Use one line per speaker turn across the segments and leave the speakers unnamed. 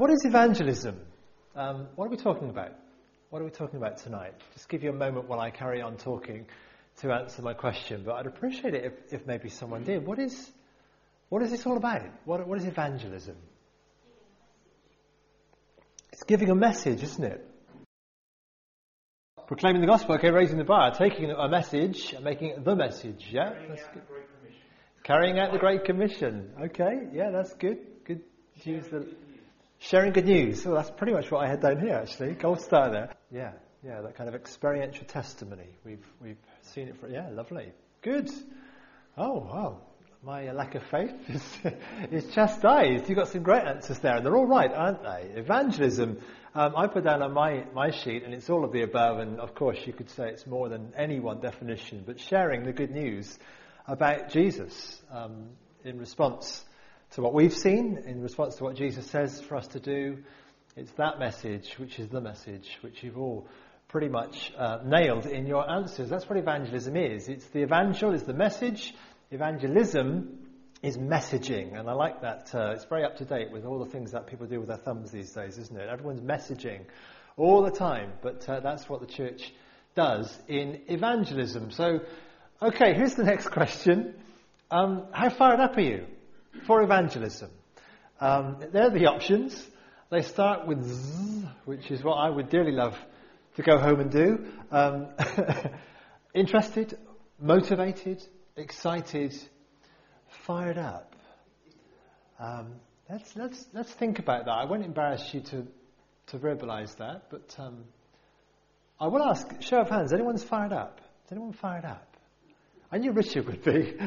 what is evangelism? What are we talking about? What are we talking about tonight? Just give you a moment while I carry on talking to answer my question, but I'd appreciate it if maybe someone did. What is this all about? What is evangelism? It's giving a message, isn't it? Proclaiming the gospel, okay, raising the bar, taking a message and making it the message, yeah? Carrying out the Great Commission. Okay, yeah, that's good. Good to use the... Sharing good news. Well, that's pretty much what I had down here, actually. Gold star there. Yeah, that kind of experiential testimony. We've seen it for... Yeah, lovely. Good. Oh, wow. My lack of faith is chastised. You've got some great answers there, and they're all right, aren't they? Evangelism, I put down on my sheet, and it's all of the above, and of course you could say it's more than any one definition, but sharing the good news about Jesus in response to what we've seen, in response to what Jesus says for us to do. It's that message, which is the message, which you've all pretty much nailed in your answers. That's what evangelism is. It's the evangel, is the message. Evangelism is messaging, and I like that. It's very up to date with all the things that people do with their thumbs these days, isn't it? Everyone's messaging all the time, but that's what the church does in evangelism. So, okay, here's the next question. How fired up are you for evangelism? There are the options. They start with Z, which is what I would dearly love to go home and do. Interested, motivated, excited, fired up. Let's think about that. I won't embarrass you to verbalise that, but I will ask, show of hands, anyone's fired up? Is anyone fired up? I knew Richard would be.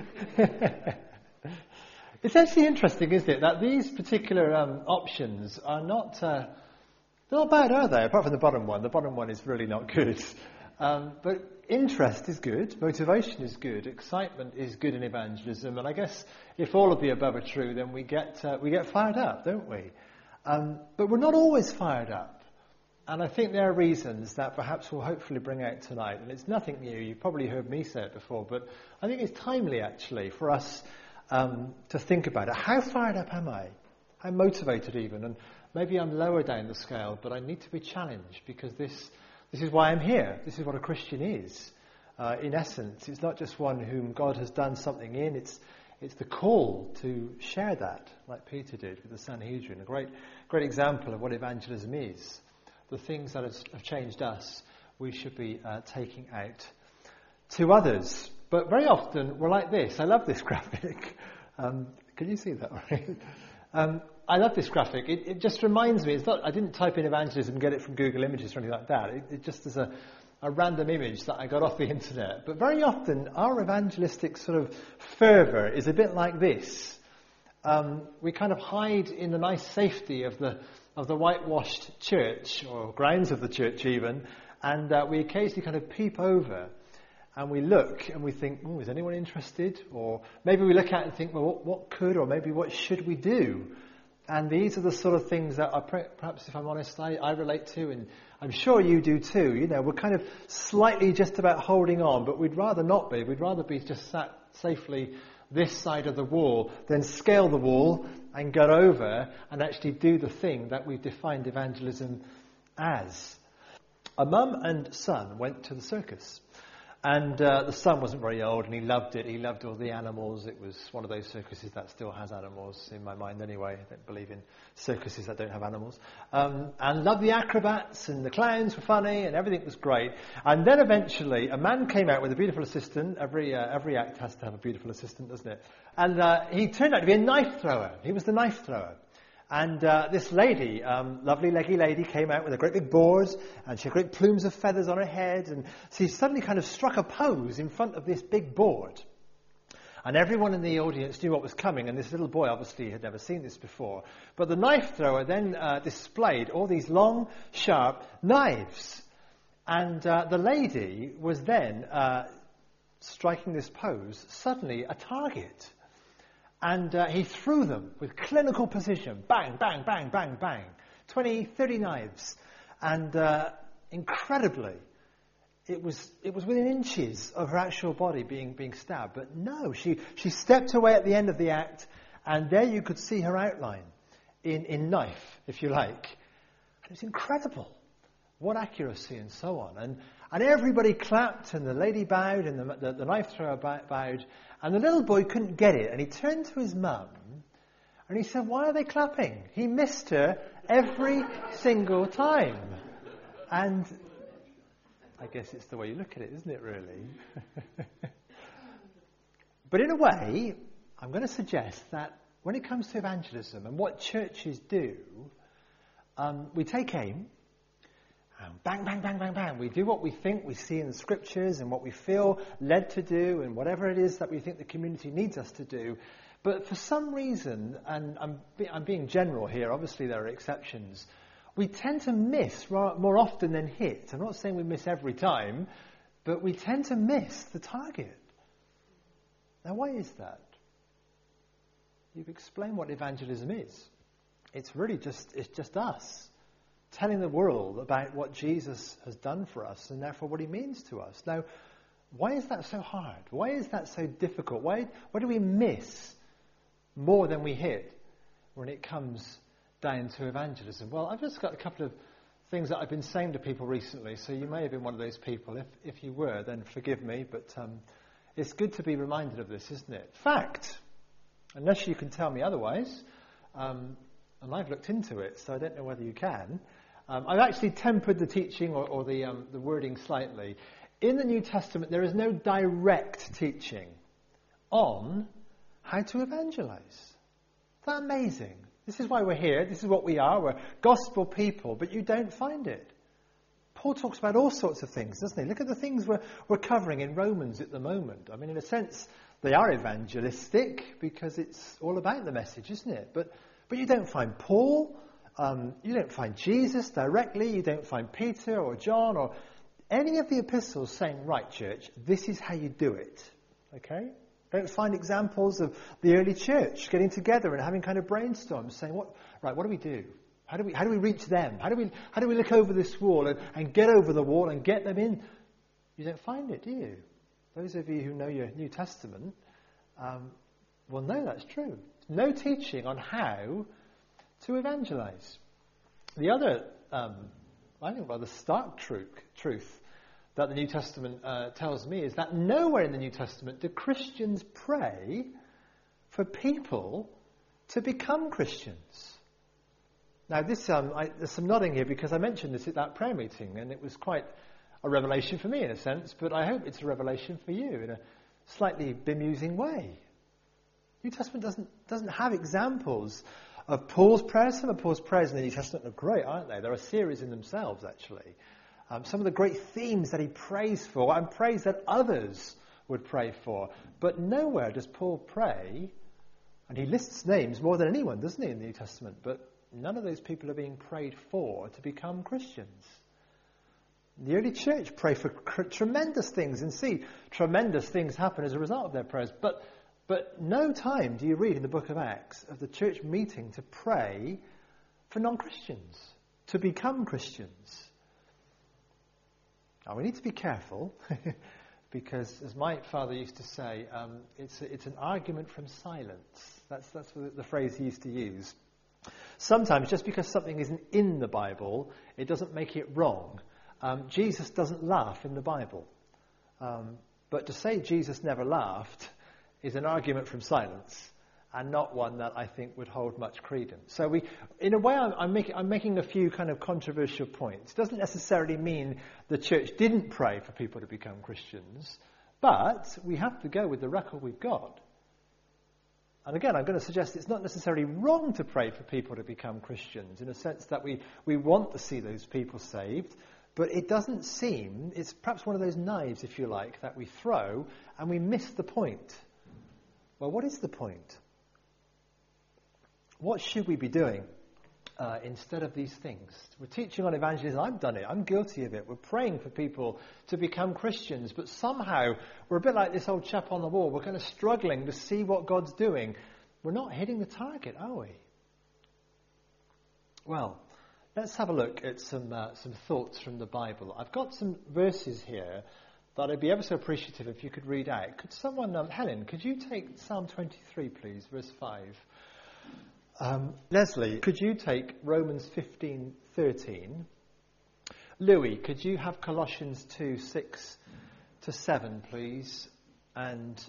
It's actually interesting, isn't it, that these particular options are not they're not bad, are they? Apart from the bottom one. The bottom one is really not good. But interest is good, motivation is good, excitement is good in evangelism, and I guess if all of the above are true, then we get fired up, don't we? But we're not always fired up, and I think there are reasons that perhaps we'll hopefully bring out tonight, and it's nothing new. You've probably heard me say it before, but I think it's timely actually for us to think about it. How fired up am I? How motivated even? And maybe I'm lower down the scale, but I need to be challenged because this is why I'm here. This is what a Christian is. In essence, it's not just one whom God has done something in. It's the call to share that, like Peter did with the Sanhedrin. A great example of what evangelism is. The things that have changed us, we should be taking out to others. But very often we're like this. I love this graphic. Can you see that? Right? I love this graphic. It just reminds me. It's not. I didn't type in evangelism and get it from Google Images or anything like that. It just is a random image that I got off the internet. But very often our evangelistic sort of fervour is a bit like this. We kind of hide in the nice safety of the whitewashed church or grounds of the church even, and we occasionally kind of peep over. And we look and we think, is anyone interested? Or maybe we look at it and think, well, what could or maybe what should we do? And these are the sort of things that perhaps, if I'm honest, I relate to, and I'm sure you do too. You know, we're kind of slightly just about holding on, but we'd rather not be. We'd rather be just sat safely this side of the wall than scale the wall and get over and actually do the thing that we've defined evangelism as. A mum and son went to the circus. And the son wasn't very old, and he loved it. He loved all the animals. It was one of those circuses that still has animals, in my mind anyway. I don't believe in circuses that don't have animals. And loved the acrobats, and the clowns were funny, and everything was great. And then eventually, a man came out with a beautiful assistant. Every act has to have a beautiful assistant, doesn't it? And he turned out to be a knife thrower. He was the knife thrower. And this lady, lovely leggy lady, came out with a great big board, and she had great plumes of feathers on her head, and she suddenly kind of struck a pose in front of this big board. And everyone in the audience knew what was coming, and this little boy obviously had never seen this before. But the knife thrower then displayed all these long, sharp knives. And the lady was then, striking this pose, suddenly a target. And he threw them with clinical precision. Bang, bang, bang, bang, bang. 20, 30 knives. And incredibly, it was within inches of her actual body being stabbed. But no, she stepped away at the end of the act, and there you could see her outline. in knife, if you like. And it's incredible. What accuracy and so on. And everybody clapped, and the lady bowed, and the knife thrower bowed, and the little boy couldn't get it. And he turned to his mum, and he said, "Why are they clapping?" He missed her every single time. And I guess it's the way you look at it, isn't it, really? But in a way, I'm going to suggest that when it comes to evangelism and what churches do, we take aim, and bang, bang, bang, bang, bang. We do what we think we see in the scriptures and what we feel led to do and whatever it is that we think the community needs us to do. But for some reason, and I'm being general here, obviously there are exceptions, we tend to miss more often than hit. I'm not saying we miss every time, but we tend to miss the target. Now, why is that? You've explained what evangelism is. It's just us telling the world about what Jesus has done for us and therefore what he means to us. Now, why is that so hard? Why is that so difficult? Why do we miss more than we hit when it comes down to evangelism? Well, I've just got a couple of things that I've been saying to people recently, so you may have been one of those people. If you were, then forgive me, but it's good to be reminded of this, isn't it? Fact, unless you can tell me otherwise, and I've looked into it, so I don't know whether you can. I've actually tempered the teaching or the wording slightly. In the New Testament, there is no direct teaching on how to evangelize. Isn't that amazing? This is why we're here. This is what we are. We're gospel people, but you don't find it. Paul talks about all sorts of things, doesn't he? Look at the things we're covering in Romans at the moment. I mean, in a sense, they are evangelistic because it's all about the message, isn't it? But you don't find Paul, you don't find Jesus directly, you don't find Peter or John or any of the epistles saying, right, church, this is how you do it. Okay? Don't find examples of the early church getting together and having kind of brainstorms, saying, what do we do? How do we reach them? How do we look over this wall and get over the wall and get them in? You don't find it, do you? Those of you who know your New Testament will know that's true. No teaching on how to evangelize. The other, I think, rather stark truth that the New Testament tells me is that nowhere in the New Testament do Christians pray for people to become Christians. Now, there's some nodding here because I mentioned this at that prayer meeting, and it was quite a revelation for me in a sense, but I hope it's a revelation for you in a slightly bemusing way. New Testament doesn't have examples of Paul's prayers. Some of Paul's prayers in the New Testament are great, aren't they? They're a series in themselves, actually. Some of the great themes that he prays for and prays that others would pray for. But nowhere does Paul pray, and he lists names more than anyone, doesn't he, in the New Testament? But none of those people are being prayed for to become Christians. The early church pray for tremendous things and see tremendous things happen as a result of their prayers. But no time do you read in the book of Acts of the church meeting to pray for non-Christians, to become Christians. Now, we need to be careful because, as my father used to say, it's an argument from silence. That's the phrase he used to use. Sometimes, just because something isn't in the Bible, it doesn't make it wrong. Jesus doesn't laugh in the Bible. But to say Jesus never laughed is an argument from silence and not one that I think would hold much credence. So in a way, I'm making a few kind of controversial points. It doesn't necessarily mean the church didn't pray for people to become Christians, but we have to go with the record we've got. And again, I'm going to suggest it's not necessarily wrong to pray for people to become Christians in a sense that we want to see those people saved, but it doesn't seem, it's perhaps one of those knives, if you like, that we throw and we miss the point. Well, what is the point? What should we be doing instead of these things? We're teaching on evangelism. I've done it. I'm guilty of it. We're praying for people to become Christians, but somehow we're a bit like this old chap on the wall. We're kind of struggling to see what God's doing. We're not hitting the target, are we? Well, let's have a look at some thoughts from the Bible. I've got some verses here that I'd be ever so appreciative if you could read out. Could someone, Helen, could you take Psalm 23, please, verse 5? Leslie, could you take Romans 15:13? Louis, could you have Colossians 2:6-7, please? And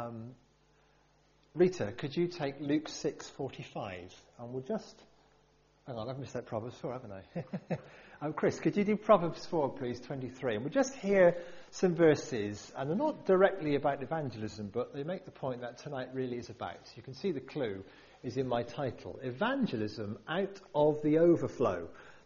Rita, could you take Luke 6:45? And we'll just... Hang on, I've missed that Proverbs 4, haven't I? Chris, could you do Proverbs 4, please, 23? And we'll just hear some verses, and they're not directly about evangelism, but they make the point that tonight really is about. You can see the clue is in my title, Evangelism Out of the Overflow.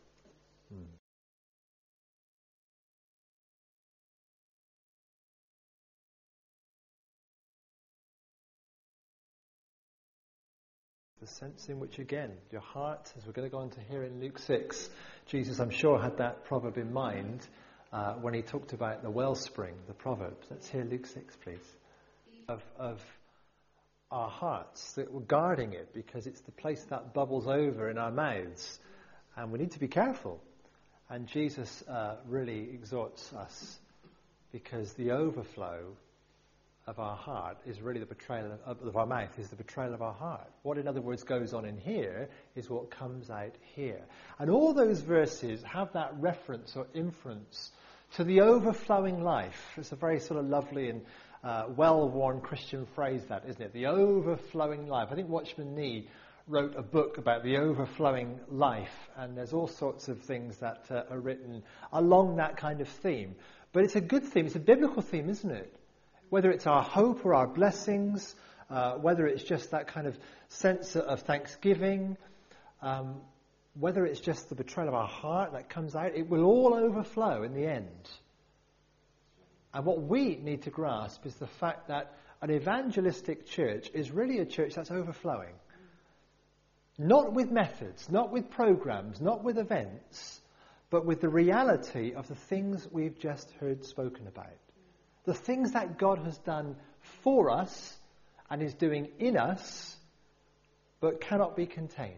The sense in which, again, your heart, as we're going to go on to hear in Luke 6, Jesus, I'm sure, had that proverb in mind when he talked about the wellspring, the Proverbs. Let's hear Luke 6, please. Of our hearts, that we're guarding it because it's the place that bubbles over in our mouths. And we need to be careful. And Jesus really exhorts us because the overflow of our heart is really the betrayal of our mouth, is the betrayal of our heart. What, in other words, goes on in here is what comes out here. And all those verses have that reference or inference to the overflowing life. It's a very sort of lovely and well-worn Christian phrase, that, isn't it? The overflowing life. I think Watchman Nee wrote a book about the overflowing life, and there's all sorts of things that are written along that kind of theme. But it's a good theme. It's a biblical theme, isn't it? Whether it's our hope or our blessings, whether it's just that kind of sense of thanksgiving, whether it's just the betrayal of our heart that comes out, it will all overflow in the end. And what we need to grasp is the fact that an evangelistic church is really a church that's overflowing. Not with methods, not with programs, not with events, but with the reality of the things we've just heard spoken about. The things that God has done for us and is doing in us, but cannot be contained.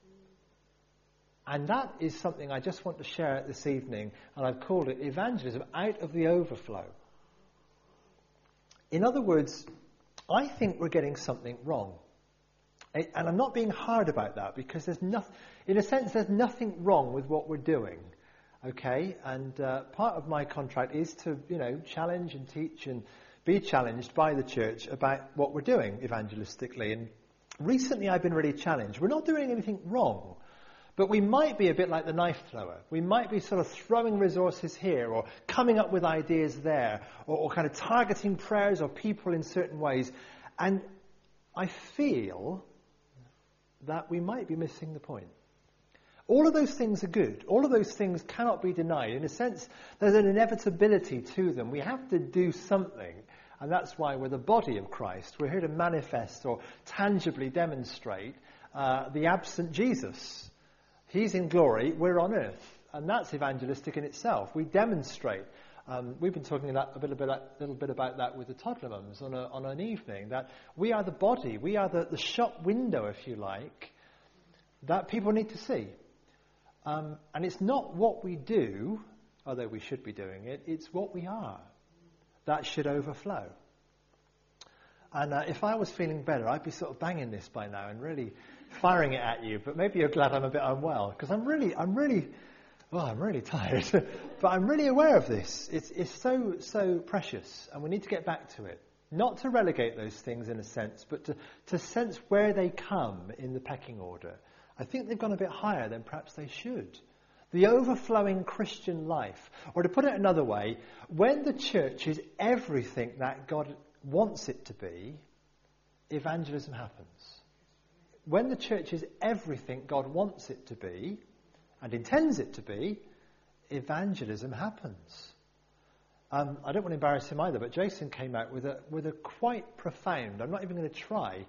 And that is something I just want to share this evening, and I've called it evangelism out of the overflow. In other words, I think we're getting something wrong. And I'm not being hard about that, because in a sense, there's nothing wrong with what we're doing. Okay, and part of my contract is to, challenge and teach and be challenged by the church about what we're doing evangelistically. And recently I've been really challenged. We're not doing anything wrong, but we might be a bit like the knife thrower. We might be sort of throwing resources here or coming up with ideas there or kind of targeting prayers or people in certain ways. And I feel that we might be missing the point. All of those things are good. All of those things cannot be denied. In a sense, there's an inevitability to them. We have to do something. And that's why we're the body of Christ. We're here to manifest or tangibly demonstrate the absent Jesus. He's in glory. We're on earth. And that's evangelistic in itself. We demonstrate. We've been talking a little bit about that with the toddler mums on an evening. That we are the body. We are the shop window, if you like, that people need to see. And it's not what we do, although we should be doing it, it's what we are. That should overflow. And if I was feeling better, I'd be sort of banging this by now and really firing it at you. But maybe you're glad I'm a bit unwell, because I'm really tired. But I'm really aware of this. It's so precious, and we need to get back to it. Not to relegate those things in a sense, but to sense where they come in the pecking order. I think they've gone a bit higher than perhaps they should. The overflowing Christian life. Or to put it another way, when the church is everything that God wants it to be, evangelism happens. When the church is everything God wants it to be, and intends it to be, evangelism happens. I don't want to embarrass him either, but Jason came out with a quite profound, I'm not even going to try,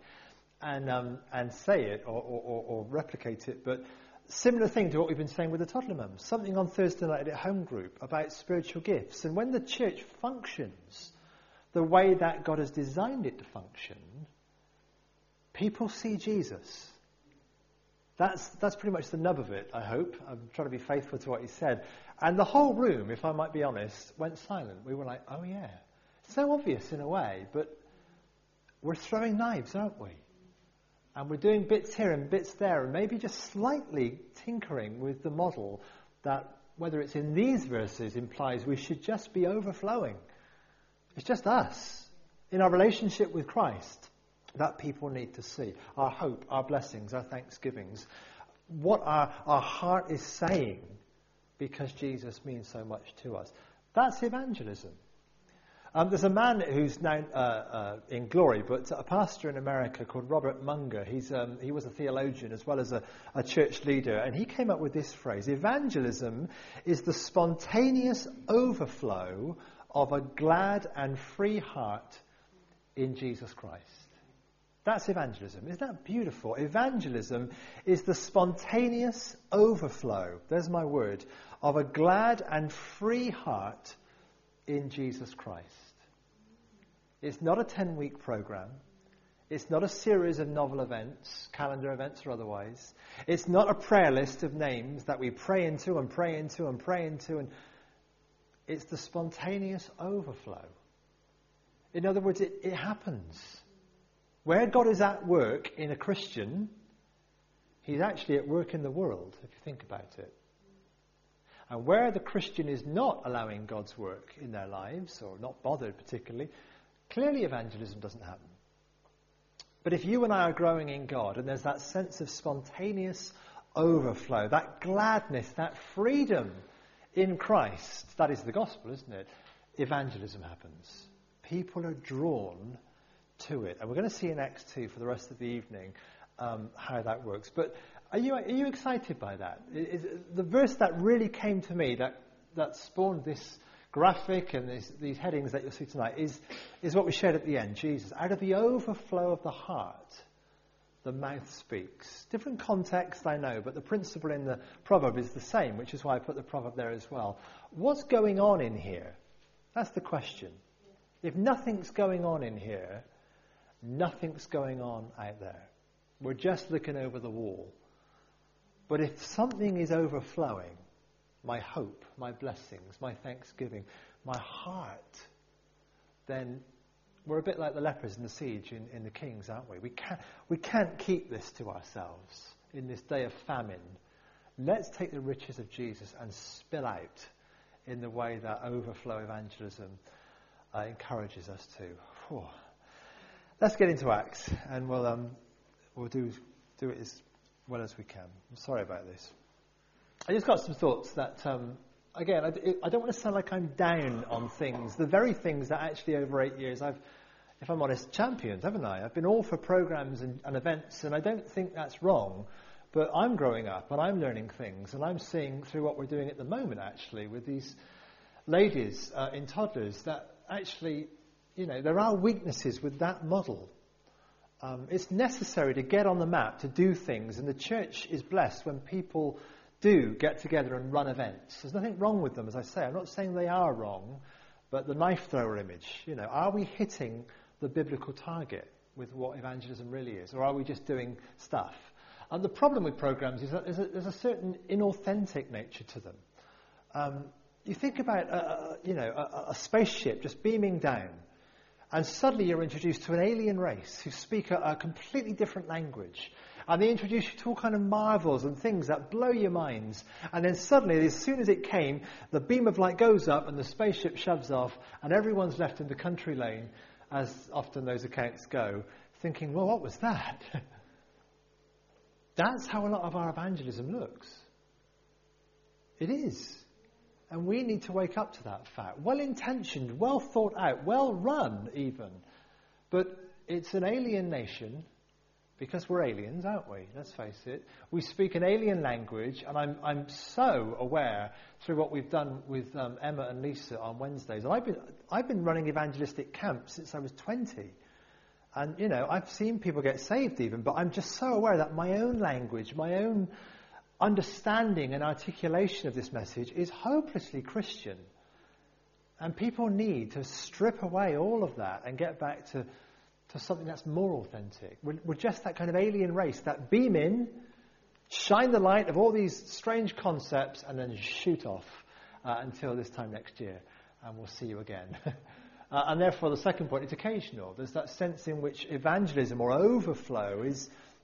and say it or replicate it, but similar thing to what we've been saying with the toddler mums. Something on Thursday night at home group about spiritual gifts. And when the church functions the way that God has designed it to function, people see Jesus. That's pretty much the nub of it, I hope. I'm trying to be faithful to what he said. And the whole room, if I might be honest, went silent. We were like, oh yeah. It's so obvious in a way, but we're throwing knives, aren't we? And we're doing bits here and bits there, and maybe just slightly tinkering with the model that, whether it's in these verses, implies we should just be overflowing. It's just us, in our relationship with Christ, that people need to see. Our hope, our blessings, our thanksgivings. What our heart is saying because Jesus means so much to us. That's evangelism. There's a man who's now in glory, but a pastor in America called Robert Munger. He was a theologian as well as a church leader, and he came up with this phrase: evangelism is the spontaneous overflow of a glad and free heart in Jesus Christ. That's evangelism. Isn't that beautiful? Evangelism is the spontaneous overflow, there's my word, of a glad and free heart in Jesus Christ. It's not a 10-week program. It's not a series of novel events, calendar events or otherwise. It's not a prayer list of names that we pray into and pray into and pray into. And it's the spontaneous overflow. In other words, it happens. Where God is at work in a Christian, he's actually at work in the world, if you think about it. And where the Christian is not allowing God's work in their lives, or not bothered particularly, clearly evangelism doesn't happen. But if you and I are growing in God, and there's that sense of spontaneous overflow, that gladness, that freedom in Christ, that is the gospel, isn't it? Evangelism happens. People are drawn to it. And we're going to see in Acts 2 for the rest of the evening how that works. But are you excited by that? The verse that really came to me, that spawned this graphic and these headings that you'll see tonight, is what we shared at the end. Jesus, out of the overflow of the heart, the mouth speaks. Different context, I know, but the principle in the proverb is the same, which is why I put the proverb there as well. What's going on in here? That's the question. If nothing's going on in here, nothing's going on out there. We're just looking over the wall. But if something is overflowing, my hope, my blessings, my thanksgiving, my heart, then we're a bit like the lepers in the siege in the Kings, aren't we? We can't keep this to ourselves in this day of famine. Let's take the riches of Jesus and spill out in the way that overflow evangelism encourages us to. Whew. Let's get into Acts, and we'll do it as well as we can. I'm sorry about this. I just got some thoughts that, again, I don't want to sound like I'm down on things, the very things that actually over 8 years I've, if I'm honest, championed, haven't I? I've been all for programs and events, and I don't think that's wrong, but I'm growing up and I'm learning things, and I'm seeing through what we're doing at the moment, actually, with these ladies in toddlers, that actually, there are weaknesses with that model. It's necessary to get on the map, to do things, and the church is blessed when people do get together and run events. There's nothing wrong with them, as I say. I'm not saying they are wrong, but the knife thrower image, are we hitting the biblical target with what evangelism really is, or are we just doing stuff? And the problem with programs is that there's a certain inauthentic nature to them. You think about a spaceship just beaming down, and suddenly you're introduced to an alien race who speak a completely different language. And they introduce you to all kind of marvels and things that blow your minds. And then suddenly, as soon as it came, the beam of light goes up and the spaceship shoves off, and everyone's left in the country lane, as often those accounts go, thinking, well, what was that? That's how a lot of our evangelism looks. It is. And we need to wake up to that fact. Well-intentioned, well thought out, well run even. But it's an alien nation, because we're aliens, aren't we? Let's face it. We speak an alien language, and I'm so aware through what we've done with Emma and Lisa on Wednesdays. And I've been running evangelistic camps since I was 20. And, I've seen people get saved even, but I'm just so aware that my own language, my own understanding and articulation of this message is hopelessly Christian. And people need to strip away all of that and get back to something that's more authentic. We're just that kind of alien race that beam in, shine the light of all these strange concepts, and then shoot off until this time next year, and we'll see you again. And therefore, the second point is occasional. There's that sense in which evangelism or overflow is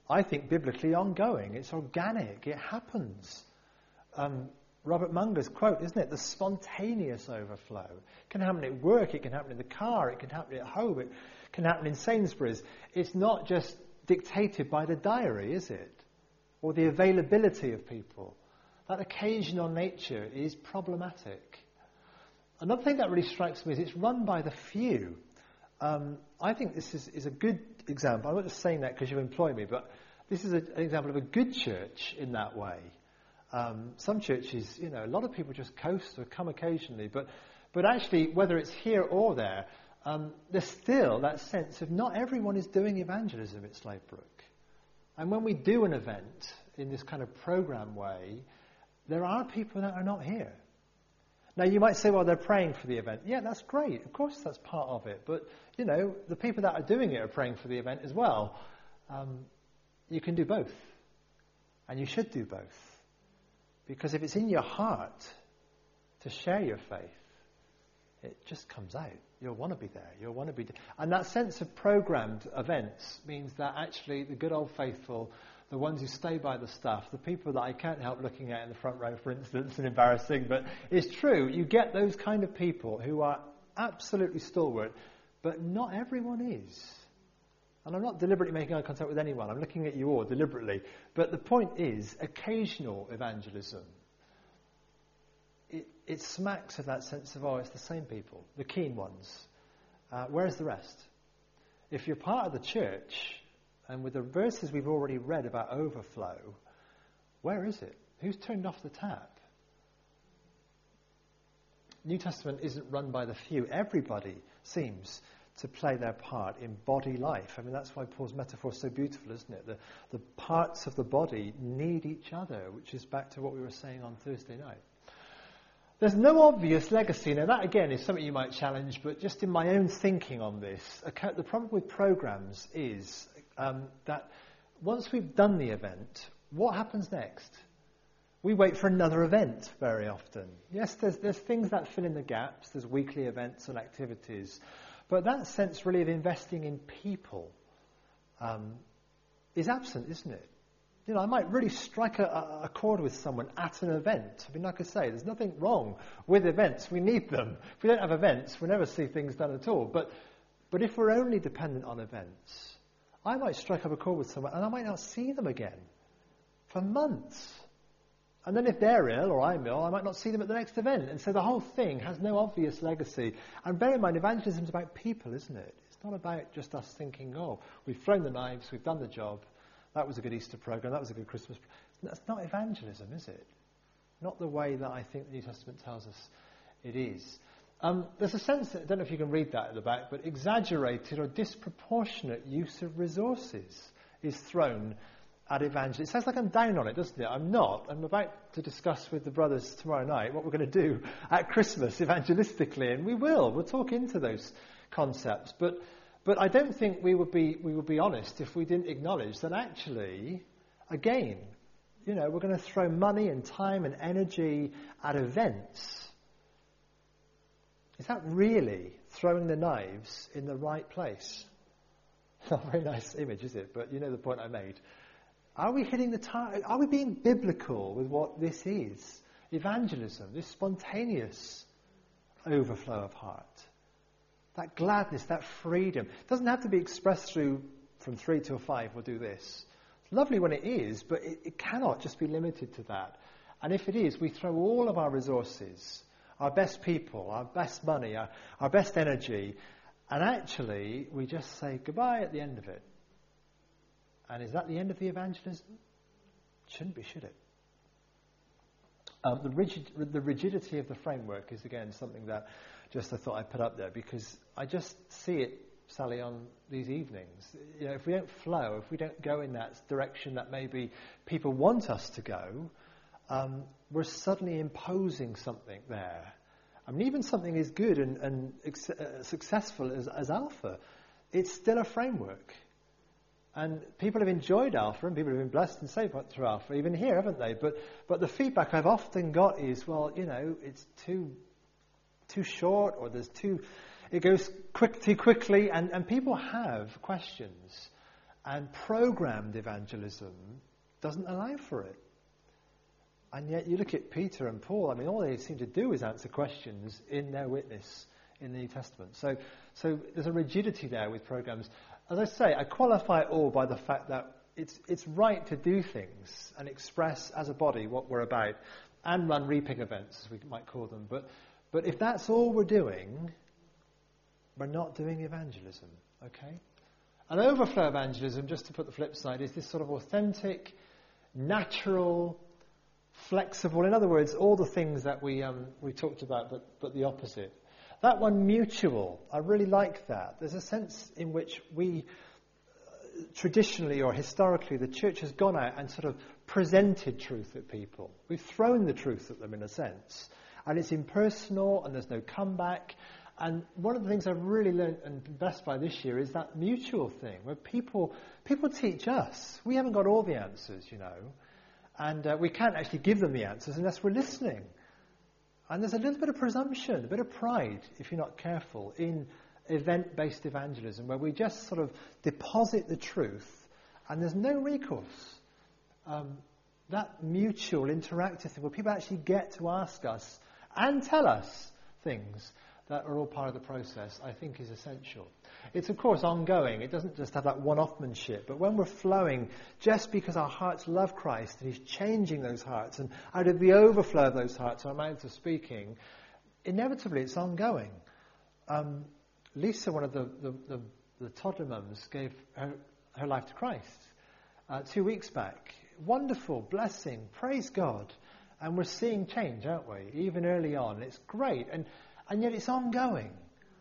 I think, biblically ongoing. It's organic. It happens. Robert Munger's quote, isn't it? The spontaneous overflow. It can happen at work. It can happen in the car. It can happen at home. It can happen in Sainsbury's. It's not just dictated by the diary, is it? Or the availability of people. That occasional nature is problematic. Another thing that really strikes me is it's run by the few. I think this is a good example. I'm not just saying that because you employ me, but this is an example of a good church in that way. Some churches, a lot of people just coast or come occasionally, but actually, whether it's here or there, there's still that sense of not everyone is doing evangelism at Sladebrook. And when we do an event in this kind of program way, there are people that are not here. Now, you might say, well, they're praying for the event. Yeah, that's great. Of course, that's part of it. But, the people that are doing it are praying for the event as well. You can do both. And you should do both. Because if it's in your heart to share your faith, it just comes out. You'll want to be there. You'll want to be there. And that sense of programmed events means that actually the good old faithful, the ones who stay by the stuff, the people that I can't help looking at in the front row, for instance, and embarrassing, but it's true. You get those kind of people who are absolutely stalwart, but not everyone is. And I'm not deliberately making eye contact with anyone. I'm looking at you all deliberately. But the point is, occasional evangelism, it smacks of that sense of, it's the same people, the keen ones. Where's the rest? If you're part of the church, and with the verses we've already read about overflow, where is it? Who's turned off the tap? New Testament isn't run by the few. Everybody seems to play their part in body life. I mean, that's why Paul's metaphor is so beautiful, isn't it? The parts of the body need each other, which is back to what we were saying on Thursday night. There's no obvious legacy. Now, that, again, is something you might challenge, but just in my own thinking on this, the problem with programs is that once we've done the event, what happens next? We wait for another event very often. Yes, there's things that fill in the gaps. There's weekly events and activities. But that sense, really, of investing in people is absent, isn't it? I might really strike a chord with someone at an event. I mean, like I say, there's nothing wrong with events. We need them. If we don't have events, we'll never see things done at all. But if we're only dependent on events, I might strike up a chord with someone and I might not see them again for months. And then if they're ill or I'm ill, I might not see them at the next event. And so the whole thing has no obvious legacy. And bear in mind, evangelism is about people, isn't it? It's not about just us thinking, we've thrown the knives, we've done the job. That was a good Easter program. That was a good Christmas. That's not evangelism, is it? Not the way that I think the New Testament tells us it is. There's a sense, I don't know if you can read that at the back, but exaggerated or disproportionate use of resources is thrown at evangelism. It sounds like I'm down on it, doesn't it? I'm not. I'm about to discuss with the brothers tomorrow night what we're going to do at Christmas evangelistically, and we will. We'll talk into those concepts. But I don't think we would be honest if we didn't acknowledge that actually, again, we're going to throw money and time and energy at events. Is that really throwing the knives in the right place? Not a very nice image, is it? But you know the point I made. Are we hitting the target? Are we being biblical with what this is? Evangelism, this spontaneous overflow of heart. That gladness, that freedom. It doesn't have to be expressed through from 3 till 5, we'll do this. It's lovely when it is, but it cannot just be limited to that. And if it is, we throw all of our resources, our best people, our best money, our best energy, and actually we just say goodbye at the end of it. And is that the end of the evangelism? Shouldn't be, should it? The rigidity of the framework is, again, something that just I thought I'd put up there because I just see it, Sally, on these evenings. If we don't flow, if we don't go in that direction that maybe people want us to go, we're suddenly imposing something there. I mean, even something as good and successful as Alpha, it's still a framework. And people have enjoyed Alpha, and people have been blessed and saved through Alpha, even here, haven't they? But the feedback I've often got is, it's too short, or it goes too quickly, and people have questions. And programmed evangelism doesn't allow for it. And yet you look at Peter and Paul, I mean, all they seem to do is answer questions in their witness in the New Testament. So there's a rigidity there with programs. As I say, I qualify it all by the fact that it's right to do things and express as a body what we're about and run reaping events, as we might call them. But if that's all we're doing, we're not doing evangelism, okay? And overflow evangelism, just to put the flip side, is this sort of authentic, natural, flexible, in other words, all the things that we talked about, but the opposite. That one, mutual, I really like that. There's a sense in which we, traditionally or historically, the church has gone out and sort of presented truth at people. We've thrown the truth at them in a sense. And it's impersonal and there's no comeback. And one of the things I've really learned and been blessed by this year is that mutual thing, where people teach us. We haven't got all the answers, you know. And we can't actually give them the answers unless we're listening. And there's a little bit of presumption, a bit of pride, if you're not careful, in event-based evangelism, where we just sort of deposit the truth and there's no recourse. That mutual interactive thing, where people actually get to ask us and tell us things that are all part of the process, I think is essential. It's, of course, ongoing. It doesn't just have that one-offmanship. But when we're flowing, just because our hearts love Christ and He's changing those hearts, and out of the overflow of those hearts, our mouths are speaking, inevitably it's ongoing. Lisa, one of the toddler mums, gave her life to Christ 2 weeks back. Wonderful, blessing, praise God. And we're seeing change, aren't we? Even early on. It's great. And yet it's ongoing.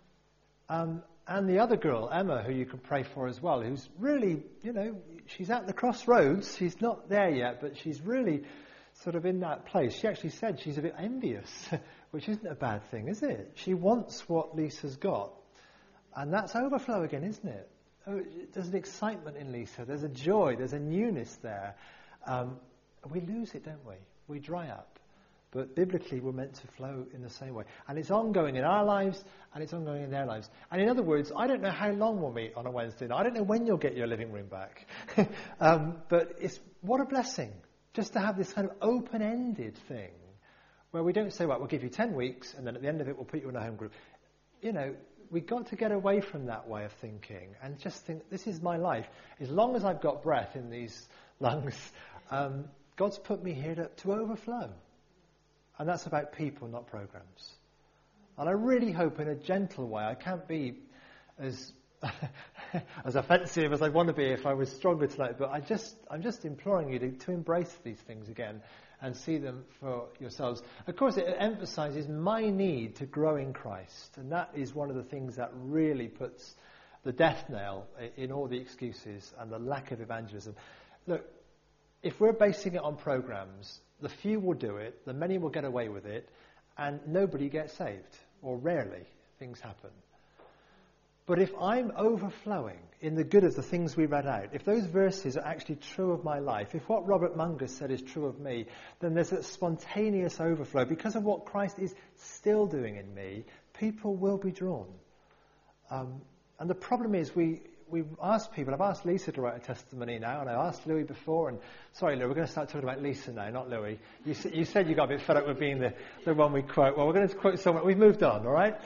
And the other girl, Emma, who you can pray for as well, who's really, you know, she's at the crossroads. She's not there yet, but she's really sort of in that place. She actually said she's a bit envious, which isn't a bad thing, is it? She wants what Lisa's got. And that's overflow again, isn't it? There's an excitement in Lisa. There's a joy. There's a newness there. We lose it, don't we? We dry up. But biblically, we're meant to flow in the same way. And it's ongoing in our lives, and it's ongoing in their lives. And in other words, I don't know how long we'll meet on a Wednesday night. I don't know when you'll get your living room back. But what a blessing, just to have this kind of open-ended thing, where we don't say, well, we'll give you 10 weeks, and then at the end of it, we'll put you in a home group. You know, we've got to get away from that way of thinking, and just think, this is my life. As long as I've got breath in these lungs, God's put me here to overflow. And that's about people, not programs. And I really hope in a gentle way, I can't be as as offensive as I want to be if I was stronger tonight, but I'm just imploring you to embrace these things again and see them for yourselves. Of course, it emphasizes my need to grow in Christ. And that is one of the things that really puts the death nail in all the excuses and the lack of evangelism. Look, if we're basing it on programs, the few will do it, the many will get away with it, and nobody gets saved, or rarely things happen. But if I'm overflowing in the good of the things we read out, if those verses are actually true of my life, if what Robert Munger said is true of me, then there's a spontaneous overflow. Because of what Christ is still doing in me, people will be drawn. And the problem is we ask people, I've asked Lisa to write a testimony now, and I asked Louis before, and sorry Louis, we're going to start talking about Lisa now, not Louis. You said you got a bit fed up with being the one we quote. Well, we're going to quote someone. We've moved on, all right?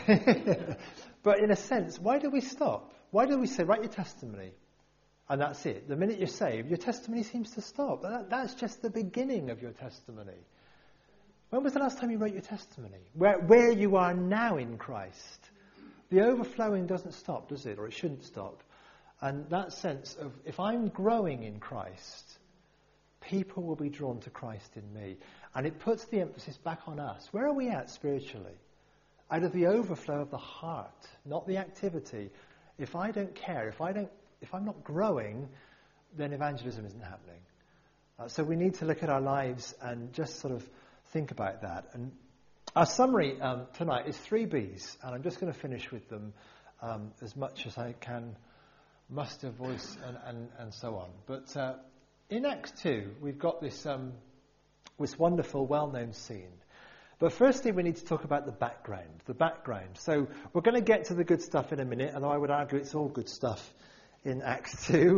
But in a sense, why do we stop? Why do we say, write your testimony, and that's it? The minute you're saved, your testimony seems to stop. That's just the beginning of your testimony. When was the last time you wrote your testimony? Where you are now in Christ. The overflowing doesn't stop, does it? Or it shouldn't stop. And that sense of, if I'm growing in Christ, people will be drawn to Christ in me. And it puts the emphasis back on us. Where are we at spiritually? Out of the overflow of the heart, not the activity. If I don't care, if I'm not growing, then evangelism isn't happening. So we need to look at our lives and just sort of think about that. And our summary tonight is 3 B's, and I'm just going to finish with them as much as I can muster voice and so on. But in Acts 2, we've got this wonderful, well-known scene. But firstly, we need to talk about the background. So we're going to get to the good stuff in a minute, although I would argue it's all good stuff in Acts 2.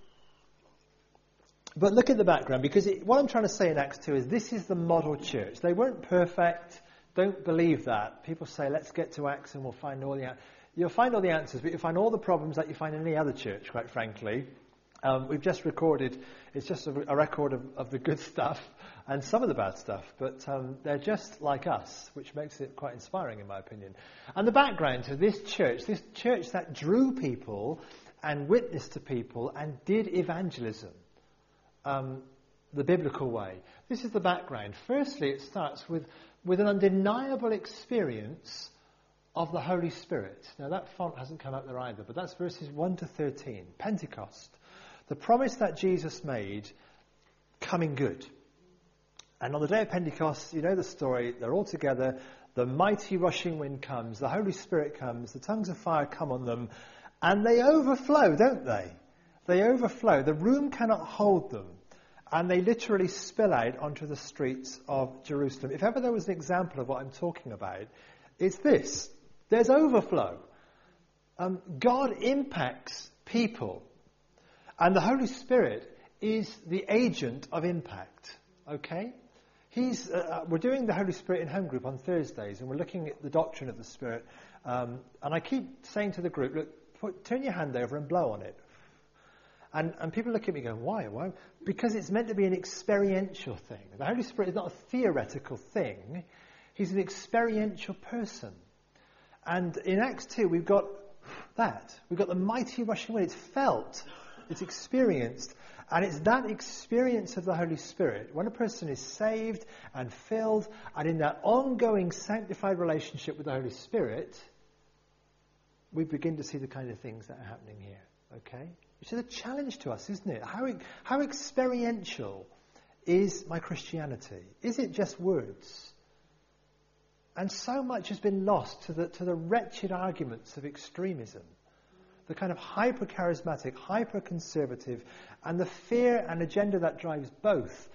But look at the background, because what I'm trying to say in Acts 2 is this is the model church. They weren't perfect. Don't believe that. People say, let's get to Acts and we'll find all the answers. You'll find all the answers, but you'll find all the problems that you find in any other church, quite frankly. We've just recorded, it's just a record of the good stuff and some of the bad stuff, but they're just like us, which makes it quite inspiring in my opinion. And the background to this church that drew people and witnessed to people and did evangelism the biblical way. This is the background. Firstly, it starts with an undeniable experience of the Holy Spirit. Now that font hasn't come up there either, but that's verses 1 to 13. Pentecost. The promise that Jesus made, coming good. And on the day of Pentecost, you know the story, they're all together, the mighty rushing wind comes, the Holy Spirit comes, the tongues of fire come on them, and they overflow, don't they? They overflow. The room cannot hold them. And they literally spill out onto the streets of Jerusalem. If ever there was an example of what I'm talking about, it's this. There's overflow. God impacts people. And the Holy Spirit is the agent of impact. Okay? We're doing the Holy Spirit in home group on Thursdays, and we're looking at the doctrine of the Spirit. And I keep saying to the group, look, turn your hand over and blow on it. And people look at me going, why? Why? Because it's meant to be an experiential thing. The Holy Spirit is not a theoretical thing. He's an experiential person. And in Acts 2, we've got that. We've got the mighty rushing wind. It's felt. It's experienced. And it's that experience of the Holy Spirit, when a person is saved and filled, and in that ongoing sanctified relationship with the Holy Spirit, we begin to see the kind of things that are happening here. Okay? Which is a challenge to us, isn't it? How experiential is my Christianity? Is it just words? And so much has been lost to the wretched arguments of extremism. The kind of hyper-charismatic, hyper-conservative, and the fear and agenda that drives both.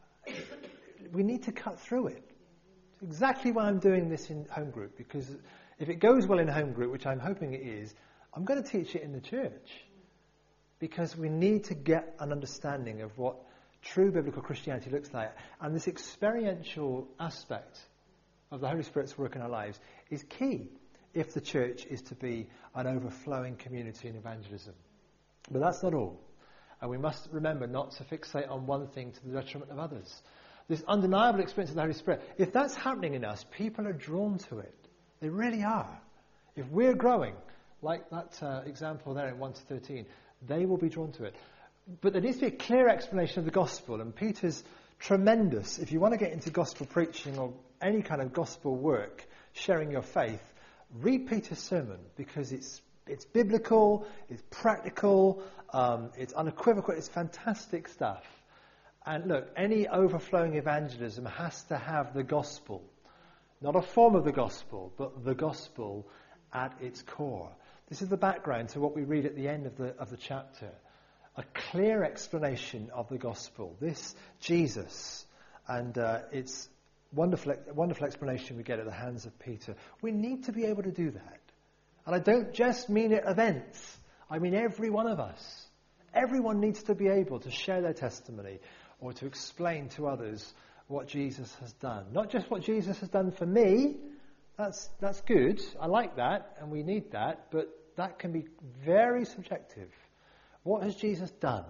We need to cut through it. It's exactly why I'm doing this in home group, because if it goes well in home group, which I'm hoping it is, I'm going to teach it in the church. Because we need to get an understanding of what true biblical Christianity looks like. And this experiential aspect of the Holy Spirit's work in our lives is key if the church is to be an overflowing community in evangelism. But that's not all. And we must remember not to fixate on one thing to the detriment of others. This undeniable experience of the Holy Spirit, if that's happening in us, people are drawn to it. They really are. If we're growing, like that example there in 1 to 13, they will be drawn to it. But there needs to be a clear explanation of the gospel, and Peter's tremendous. If you want to get into gospel preaching or any kind of gospel work, sharing your faith, read Peter's sermon, because it's biblical, it's practical, it's unequivocal, it's fantastic stuff. And look, any overflowing evangelism has to have the gospel. Not a form of the gospel, but the gospel at its core. This is the background to what we read at the end of the chapter. A clear explanation of the gospel. This Jesus, and it's wonderful explanation we get at the hands of Peter. We need to be able to do that. And I don't just mean at events. I mean every one of us. Everyone needs to be able to share their testimony or to explain to others what Jesus has done. Not just what Jesus has done for me. That's good. I like that, and we need that, but that can be very subjective. What has Jesus done?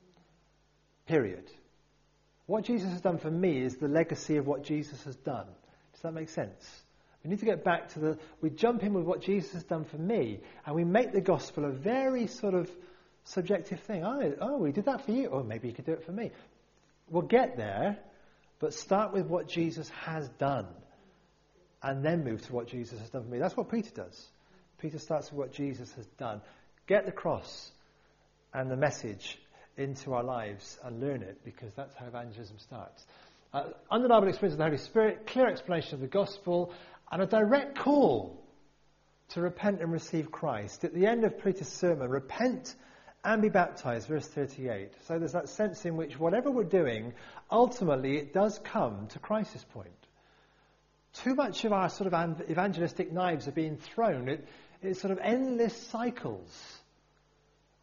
Period. What Jesus has done for me is the legacy of what Jesus has done. Does that make sense? We need to get back to we jump in with what Jesus has done for me, and we make the gospel a very sort of subjective thing. Oh, he did that for you. Oh, maybe he could do it for me. We'll get there, but start with what Jesus has done, and then move to what Jesus has done for me. That's what Peter does. Peter starts with what Jesus has done. Get the cross and the message into our lives and learn it, because that's how evangelism starts. Undeniable experience of the Holy Spirit, clear explanation of the gospel, and a direct call to repent and receive Christ. At the end of Peter's sermon, repent and be baptized, verse 38. So there's that sense in which whatever we're doing, ultimately it does come to crisis point. Too much of our sort of evangelistic knives are being thrown. It's sort of endless cycles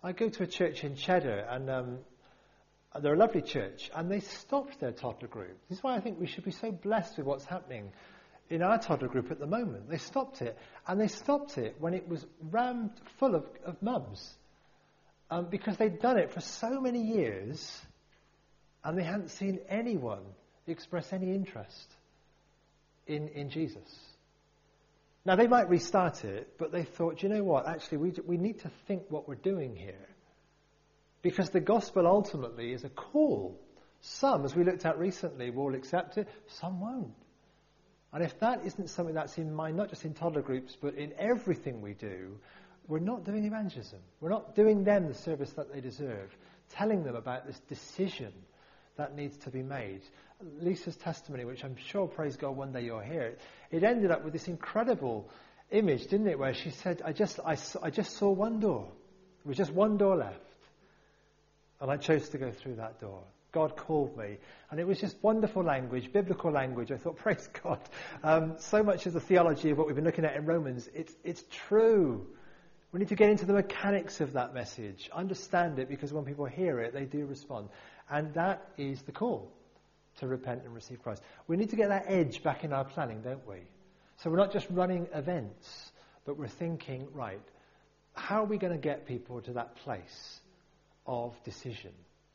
I go to a church in Cheddar, and they're a lovely church, and they stopped their toddler group. This is why I think we should be so blessed with what's happening in our toddler group at the moment. They stopped it, and they stopped it when it was rammed full of mums, because they'd done it for so many years, and they hadn't seen anyone express any interest in Jesus. Now, they might restart it, but they thought, you know what, actually, we need to think what we're doing here. Because the gospel ultimately is a call. Some, as we looked at recently, will accept it, some won't. And if that isn't something that's in mind, not just in toddler groups, but in everything we do, we're not doing evangelism. We're not doing them the service that they deserve, telling them about this decision that needs to be made. Lisa's testimony, which I'm sure, praise God, one day you'll hear, it ended up with this incredible image, didn't it, where she said, I just saw one door. There was just one door left. And I chose to go through that door. God called me. And it was just wonderful language, biblical language. I thought, praise God. So much of the theology of what we've been looking at in Romans, it's true. We need to get into the mechanics of that message, understand it, because when people hear it, they do respond. And that is the call, to repent and receive Christ. We need to get that edge back in our planning, don't we? So we're not just running events, but we're thinking, right, how are we going to get people to that place of decision?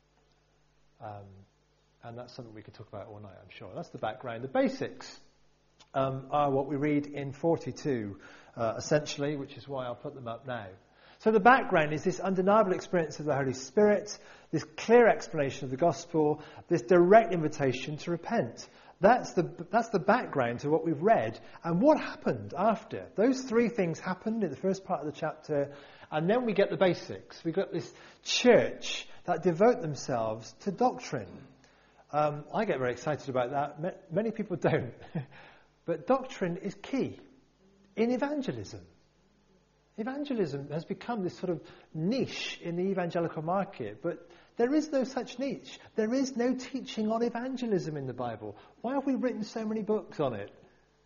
And that's something we could talk about all night, I'm sure. That's the background. The basics are what we read in 42, essentially, which is why I'll put them up now. So the background is this undeniable experience of the Holy Spirit, this clear explanation of the gospel, this direct invitation to repent. That's the background to what we've read. And what happened after? Those three things happened in the first part of the chapter, and then we get the basics. We've got this church that devote themselves to doctrine. I get very excited about that. Many people don't. But doctrine is key in evangelism. Evangelism has become this sort of niche in the evangelical market, but there is no such niche. There is no teaching on evangelism in the Bible. Why have we written so many books on it?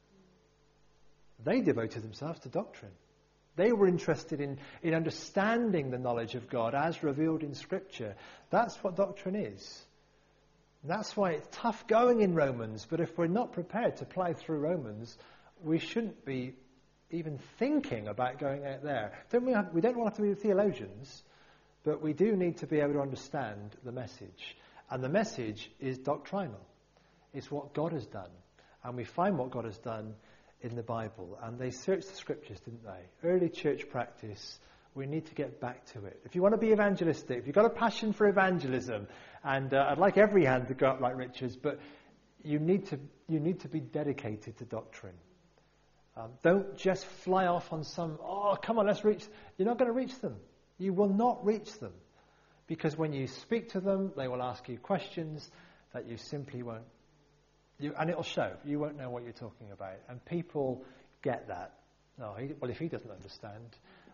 They devoted themselves to doctrine. They were interested in understanding the knowledge of God as revealed in Scripture. That's what doctrine is. That's why it's tough going in Romans, but if we're not prepared to plough through Romans, we shouldn't be even thinking about going out there. We don't want to be theologians, but we do need to be able to understand the message. And the message is doctrinal. It's what God has done. And we find what God has done in the Bible. And they searched the Scriptures, didn't they? Early church practice. We need to get back to it. If you want to be evangelistic, if you've got a passion for evangelism, and I'd like every hand to go up like Richard's, but you need to be dedicated to doctrine. Don't just fly off on some, come on, let's reach. You're not going to reach them. You will not reach them. Because when you speak to them, they will ask you questions that you simply won't. And it'll show. You won't know what you're talking about. And people get that. If he doesn't understand,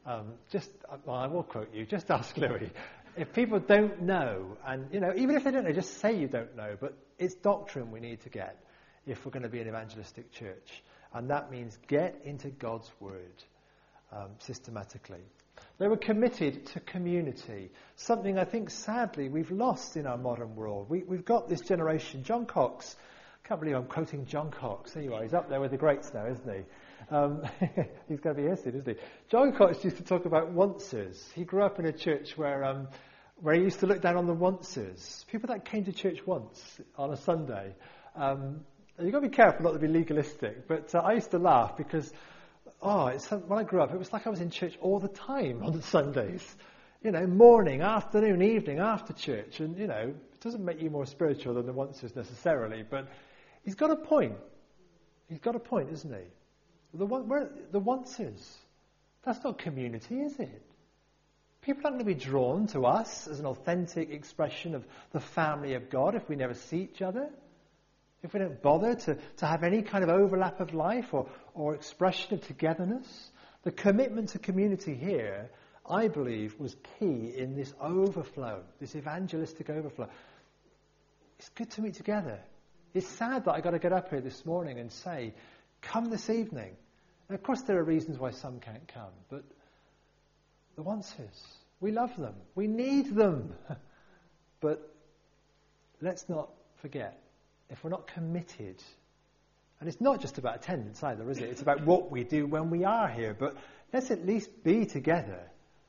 I will quote you, just ask Louis. If people don't know, and even if they don't know, just say you don't know. But it's doctrine we need to get if we're going to be an evangelistic church. And that means get into God's Word systematically. They were committed to community, something I think sadly we've lost in our modern world. We've got this generation. John Cox, I can't believe I'm quoting John Cox. There you are, he's up there with the greats now, isn't he? He's going to be here soon, isn't he? John Cox used to talk about onceers. He grew up in a church where he used to look down on the onceers, people that came to church once on a Sunday. You've got to be careful not to be legalistic, but I used to laugh because, when I grew up, it was like I was in church all the time on Sundays. Morning, afternoon, evening, after church. And, it doesn't make you more spiritual than the onceers necessarily, but he's got a point. He's got a point, isn't he? The onceers. That's not community, is it? People aren't going to be drawn to us as an authentic expression of the family of God if we never see each other. If we don't bother to have any kind of overlap of life or expression of togetherness. The commitment to community here, I believe, was key in this overflow, this evangelistic overflow. It's good to meet together. It's sad that I got to get up here this morning and say, come this evening. And of course there are reasons why some can't come, but the onceers, We love them. We need them. But let's not forget, if we're not committed, and it's not just about attendance either, is it? It's about what we do when we are here. But let's at least be together.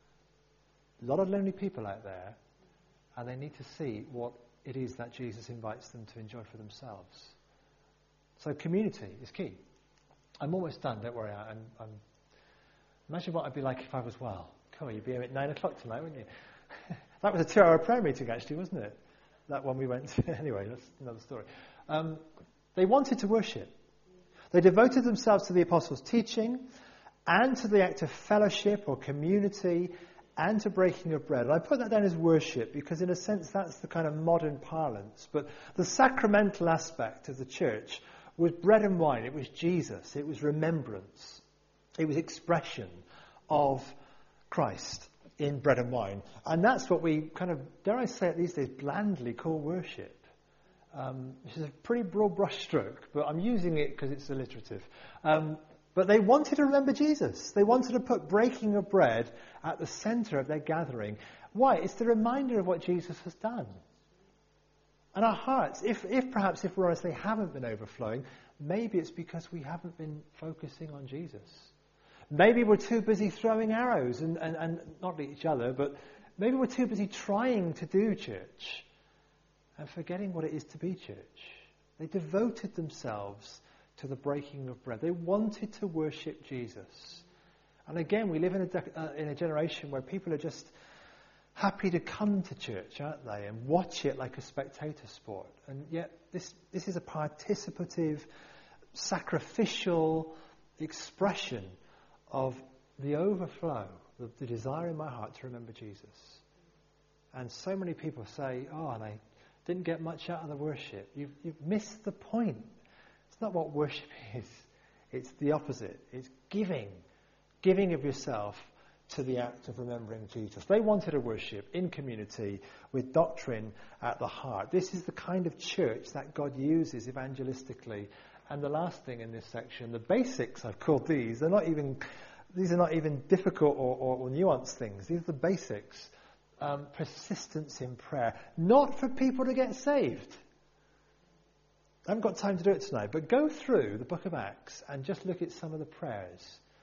A lot of lonely people out there, and they need to see what it is that Jesus invites them to enjoy for themselves. So community is key. I'm almost done, don't worry. Imagine what I'd be like if I was well. Come on, you'd be here at 9 o'clock tonight, wouldn't you? That was a 2-hour prayer meeting, actually, wasn't it? That one we went to. Anyway, that's another story. They wanted to worship. They devoted themselves to the apostles' teaching and to the act of fellowship or community and to breaking of bread. And I put that down as worship because in a sense that's the kind of modern parlance. But the sacramental aspect of the church was bread and wine. It was Jesus. It was remembrance. It was expression of Christ in bread and wine. And that's what we kind of, dare I say it these days, blandly call worship. Which is a pretty broad brushstroke, but I'm using it because it's alliterative. But they wanted to remember Jesus. They wanted to put breaking of bread at the centre of their gathering. Why? It's the reminder of what Jesus has done. And our hearts, if we're honest, they haven't been overflowing, maybe it's because we haven't been focusing on Jesus. Maybe we're too busy throwing arrows and not at each other, but maybe we're too busy trying to do church and forgetting what it is to be church. They devoted themselves to the breaking of bread. They wanted to worship Jesus. And again, we live in a generation where people are just happy to come to church, aren't they, and watch it like a spectator sport. And yet this is a participative, sacrificial expression of the overflow, the desire in my heart to remember Jesus. And so many people say, and I didn't get much out of the worship. You've missed the point. It's not what worship is. It's the opposite. It's giving of yourself to the act of remembering Jesus. They wanted to worship in community with doctrine at the heart. This is the kind of church that God uses evangelistically. And the last thing in this section, the basics, I've called these. These are not even difficult or nuanced things. These are the basics. Persistence in prayer. Not for people to get saved. I haven't got time to do it tonight, but go through the book of Acts and just look at some of the prayers.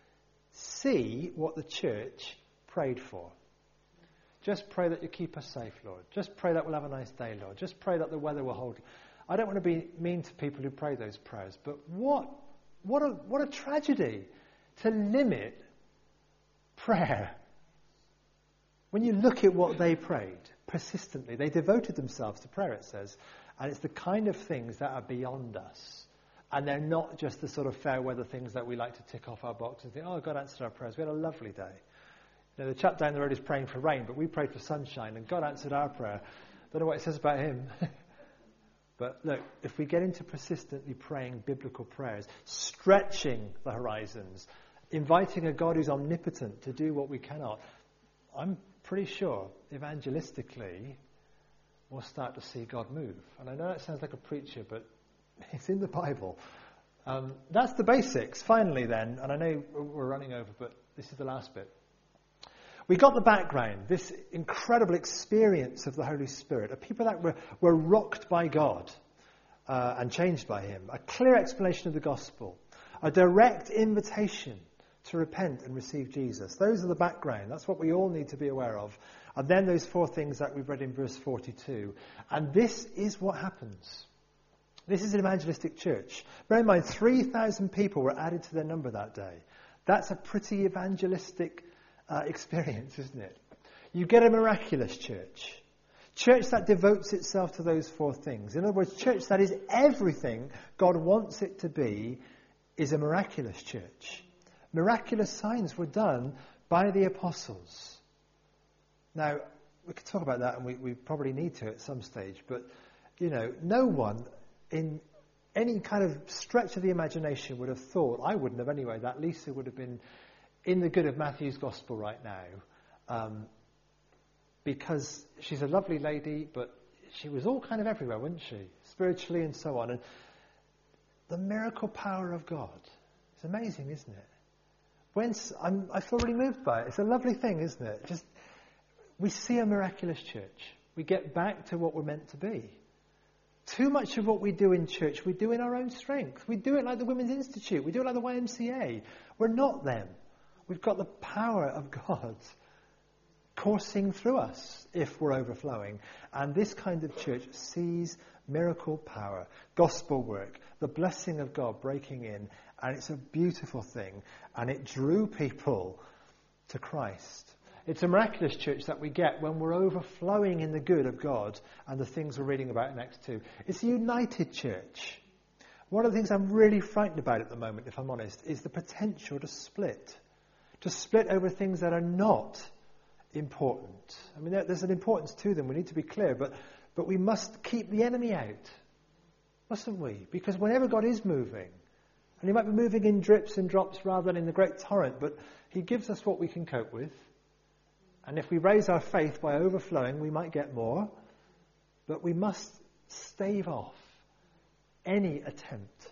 See what the church prayed for. Just pray that you keep us safe, Lord. Just pray that we'll have a nice day, Lord. Just pray that the weather will hold. I don't want to be mean to people who pray those prayers, but what a tragedy to limit prayer. When you look at what they prayed persistently, they devoted themselves to prayer, it says, and it's the kind of things that are beyond us. And they're not just the sort of fair weather things that we like to tick off our box and think, God answered our prayers. We had a lovely day. The chap down the road is praying for rain, but we prayed for sunshine, and God answered our prayer. Don't know what it says about him. But look, if we get into persistently praying biblical prayers, stretching the horizons, inviting a God who's omnipotent to do what we cannot, I'm pretty sure evangelistically we'll start to see God move. And I know that sounds like a preacher, but it's in the Bible. That's the basics. Finally then, and I know we're running over, but this is the last bit. We got the background, this incredible experience of the Holy Spirit, of people that were rocked by God and changed by him, a clear explanation of the gospel, a direct invitation to repent and receive Jesus. Those are the background. That's what we all need to be aware of. And then those 4 things that we've read in verse 42. And this is what happens. This is an evangelistic church. Bear in mind, 3,000 people were added to their number that day. That's a pretty evangelistic experience, isn't it? You get a miraculous church. Church that devotes itself to those 4 things. In other words, church that is everything God wants it to be is a miraculous church. Miraculous signs were done by the apostles. Now, we could talk about that, and we probably need to at some stage, but, no one in any kind of stretch of the imagination would have thought, I wouldn't have anyway, that Lisa would have been in the good of Matthew's gospel right now, because she's a lovely lady, but she was all kind of everywhere, wasn't she? Spiritually and so on. And the miracle power of God, it's amazing, isn't it? I feel really moved by it. It's a lovely thing, isn't it? Just we see a miraculous church. We get back to what we're meant to be. Too much of what we do in church, we do in our own strength. We do it like the Women's Institute. We do it like the YMCA. We're not them. We've got the power of God coursing through us if we're overflowing. And this kind of church sees miracle power, gospel work, the blessing of God breaking in. And it's a beautiful thing. And it drew people to Christ. It's a miraculous church that we get when we're overflowing in the good of God and the things we're reading about in Acts 2. It's a united church. One of the things I'm really frightened about at the moment, if I'm honest, is the potential to split. To split over things that are not important. I mean, there's an importance to them. We need to be clear. But we must keep the enemy out. Mustn't we? Because whenever God is moving, and he might be moving in drips and drops rather than in the great torrent, but he gives us what we can cope with. And if we raise our faith by overflowing, we might get more. But we must stave off any attempt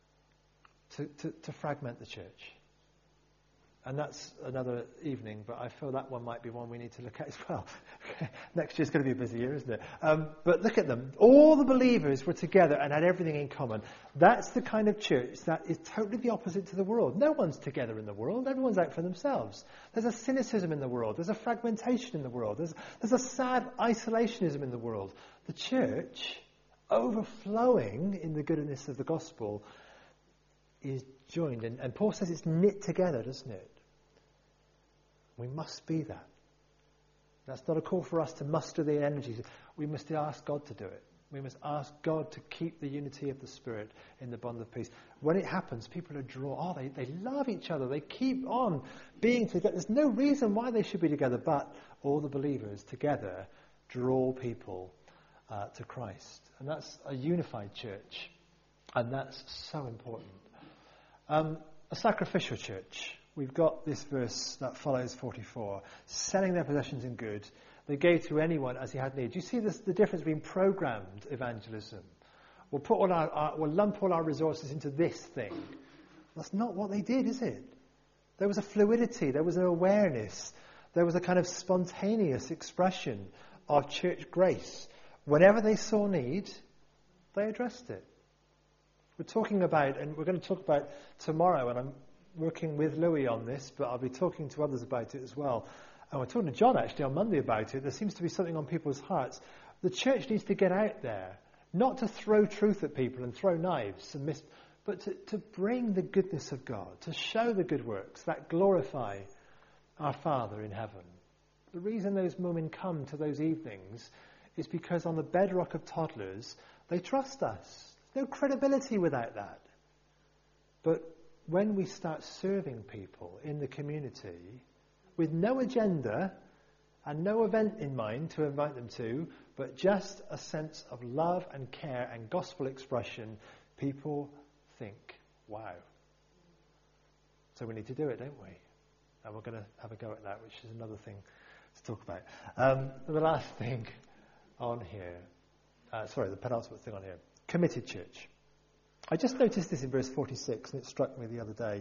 to fragment the church. And that's another evening, but I feel that one might be one we need to look at as well. Next year's going to be a busy year, isn't it? But look at them. All the believers were together and had everything in common. That's the kind of church that is totally the opposite to the world. No one's together in the world. Everyone's out for themselves. There's a cynicism in the world. There's a fragmentation in the world. There's a sad isolationism in the world. The church, overflowing in the goodness of the gospel, is joined. And Paul says it's knit together, doesn't it? We must be that. That's not a call for us to muster the energies. We must ask God to do it. We must ask God to keep the unity of the Spirit in the bond of peace. When it happens, people are drawn. Oh, they love each other. They keep on being together. There's no reason why they should be together, but all the believers together draw people to Christ. And that's a unified church. And that's so important. A sacrificial church. We've got this verse that follows 44. Selling their possessions in good, they gave to anyone as he had need. Do you see the difference between programmed evangelism? We'll lump all our resources into this thing. That's not what they did, is it? There was a fluidity. There was an awareness. There was a kind of spontaneous expression of church grace. Whenever they saw need, they addressed it. We're talking about, and we're going to talk about tomorrow, and I'm working with Louis on this, but I'll be talking to others about it as well. And we're talking to John actually on Monday about it. There seems to be something on people's hearts. The church needs to get out there, not to throw truth at people and throw knives, but to bring the goodness of God, to show the good works that glorify our Father in heaven. The reason those women come to those evenings is because on the bedrock of toddlers, they trust us. No credibility without that. But when we start serving people in the community with no agenda and no event in mind to invite them to, but just a sense of love and care and gospel expression, people think, wow. So we need to do it, don't we? And we're going to have a go at that, which is another thing to talk about. The last thing on here, the penultimate thing on here. Committed church. I just noticed this in verse 46, and it struck me the other day.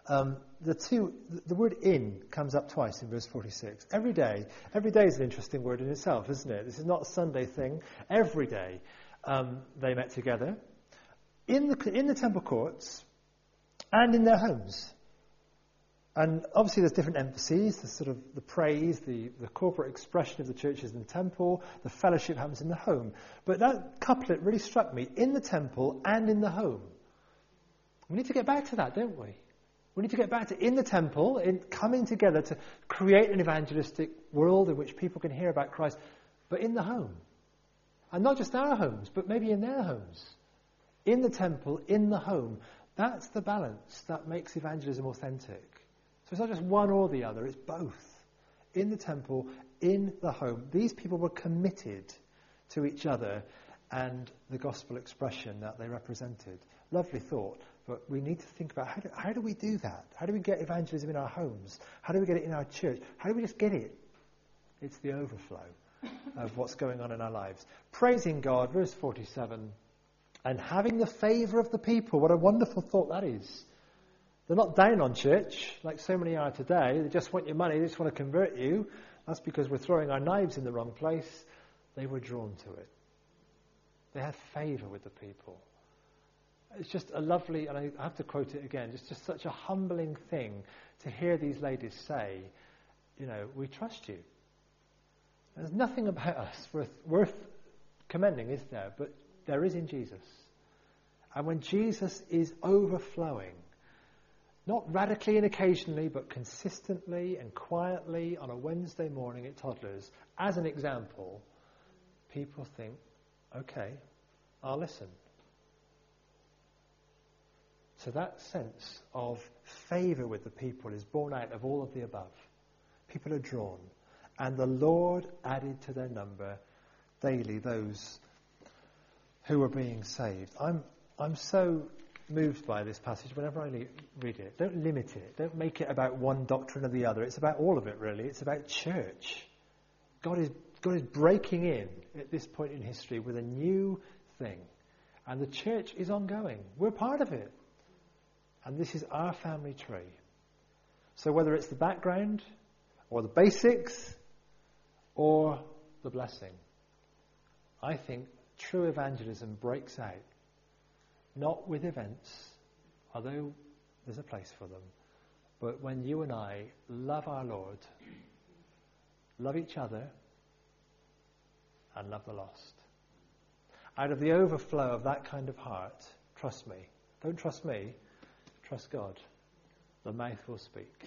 The word in comes up twice in verse 46. Every day is an interesting word in itself, isn't it? This is not a Sunday thing. Every day they met together in the temple courts and in their homes. And obviously there's different emphases, the sort of the praise, the corporate expression of the church is in the temple, the fellowship happens in the home. But that couplet really struck me, in the temple and in the home. We need to get back to that, don't we? We need to get back to in the temple, in coming together to create an evangelistic world in which people can hear about Christ, but in the home. And not just our homes, but maybe in their homes. In the temple, in the home. That's the balance that makes evangelism authentic. So it's not just one or the other, it's both. In the temple, in the home. These people were committed to each other and the gospel expression that they represented. Lovely thought, but we need to think about how do we do that? How do we get evangelism in our homes? How do we get it in our church? How do we just get it? It's the overflow of what's going on in our lives. Praising God, verse 47, and having the favour of the people. What a wonderful thought that is. They're not down on church, like so many are today. They just want your money, they just want to convert you. That's because we're throwing our knives in the wrong place. They were drawn to it. They had favour with the people. It's just a lovely, and I have to quote it again, it's just such a humbling thing to hear these ladies say, we trust you. There's nothing about us worth commending, is there? But there is in Jesus. And when Jesus is overflowing, not radically and occasionally, but consistently and quietly on a Wednesday morning at Toddlers, as an example, people think, okay, I'll listen. So that sense of favour with the people is born out of all of the above. People are drawn. And the Lord added to their number daily those who were being saved. I'm so moved by this passage whenever I read it. Don't limit it. Don't make it about one doctrine or the other. It's about all of it, really. It's about church. God is breaking in at this point in history with a new thing. And the church is ongoing. We're part of it. And this is our family tree. So whether it's the background or the basics or the blessing, I think true evangelism breaks out, not with events, although there's a place for them, but when you and I love our Lord, love each other, and love the lost. Out of the overflow of that kind of heart, trust me. Don't trust me. Trust God. The mouth will speak.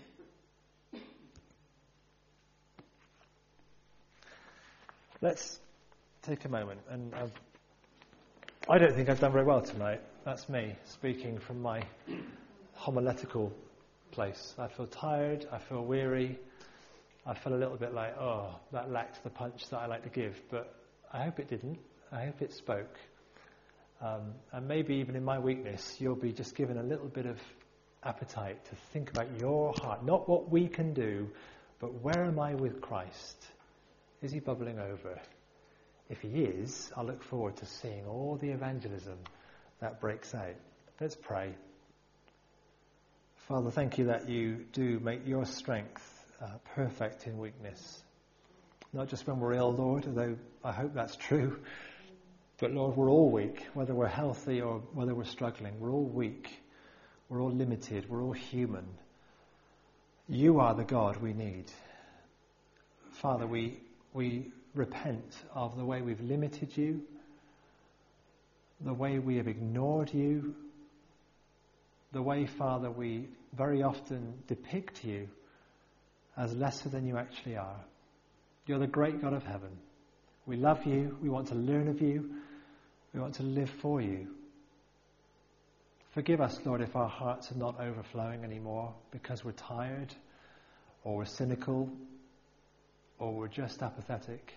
Let's take a moment. And I don't think I've done very well tonight. That's me speaking from my homiletical place. I feel tired. I feel weary. I feel a little bit like, that lacked the punch that I like to give. But I hope it didn't. I hope it spoke. And maybe even in my weakness, you'll be just given a little bit of appetite to think about your heart. Not what we can do, but where am I with Christ? Is he bubbling over? If he is, I look forward to seeing all the evangelism that breaks out. Let's pray. Father, thank you that you do make your strength perfect in weakness. Not just when we're ill, Lord, although I hope that's true. But Lord, we're all weak, whether we're healthy or whether we're struggling. We're all weak. We're all limited. We're all human. You are the God we need. Father, we repent of the way we've limited you, the way we have ignored you, the way, Father, we very often depict you as lesser than you actually are. You're the great God of heaven. We love you. We want to learn of you. We want to live for you. Forgive us, Lord, if our hearts are not overflowing anymore because we're tired or we're cynical or we're just apathetic.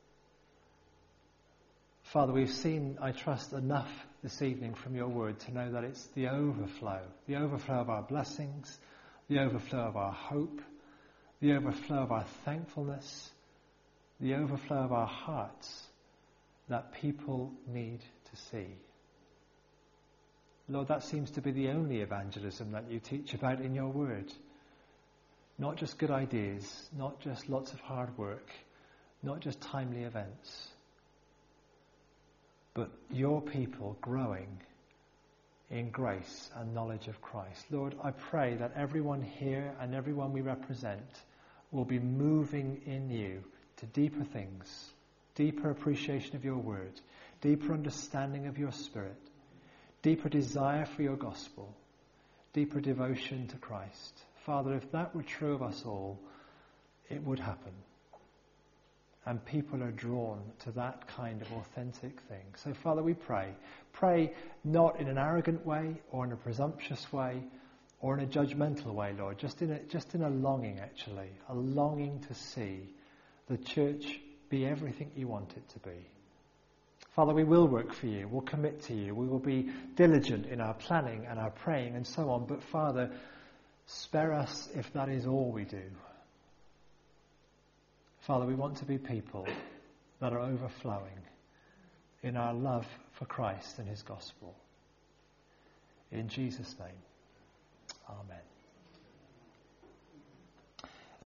Father, we've seen, I trust, enough this evening from your word to know that it's the overflow of our blessings, the overflow of our hope, the overflow of our thankfulness, the overflow of our hearts that people need to see. Lord, that seems to be the only evangelism that you teach about in your word. Not just good ideas, not just lots of hard work, not just timely events, but your people growing in grace and knowledge of Christ. Lord, I pray that everyone here and everyone we represent will be moving in you to deeper things, deeper appreciation of your word, deeper understanding of your spirit, deeper desire for your gospel, deeper devotion to Christ. Father, if that were true of us all, it would happen. And people are drawn to that kind of authentic thing. So, Father, we pray. Pray not in an arrogant way or in a presumptuous way or in a judgmental way, Lord. Just in a longing, actually. A longing to see the church be everything you want it to be. Father, we will work for you. We'll commit to you. We will be diligent in our planning and our praying and so on. But, Father, spare us if that is all we do. Father, we want to be people that are overflowing in our love for Christ and his gospel. In Jesus' name, amen.